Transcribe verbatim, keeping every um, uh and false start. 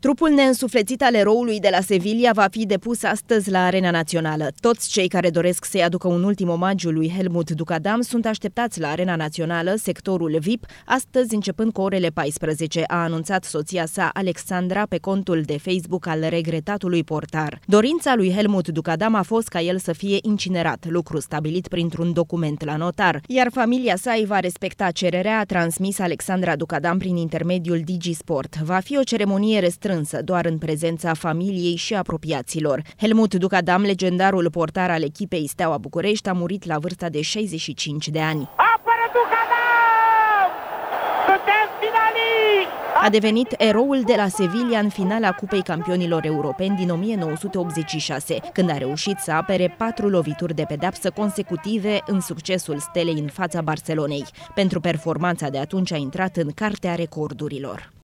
Trupul neînsuflețit al eroului de la Sevilla va fi depus astăzi la Arena Națională. Toți cei care doresc să-i aducă un ultim omagiu lui Helmut Duckadam sunt așteptați la Arena Națională, sectorul V I P, astăzi începând cu orele paisprezece, a anunțat soția sa Alexandra pe contul de Facebook al regretatului portar. Dorința lui Helmut Duckadam a fost ca el să fie incinerat, lucru stabilit printr-un document la notar, iar familia sa îi va respecta cererea, a transmis Alexandra Duckadam prin intermediul DigiSport. Va fi o ceremonie restrânsă, doar în prezența familiei și apropiaților. Helmut Duckadam, legendarul portar al echipei Steaua București, a murit la vârsta de șaizeci și cinci de ani. Apără Duckadam! Suntem finaliști! A devenit eroul de la Sevilla în finala Cupei Campionilor Europeni din o mie nouă sute optzeci și șase, când a reușit să apere patru lovituri de pedeapsă consecutive în succesul stelei în fața Barcelonei. Pentru performanța de atunci a intrat în cartea recordurilor.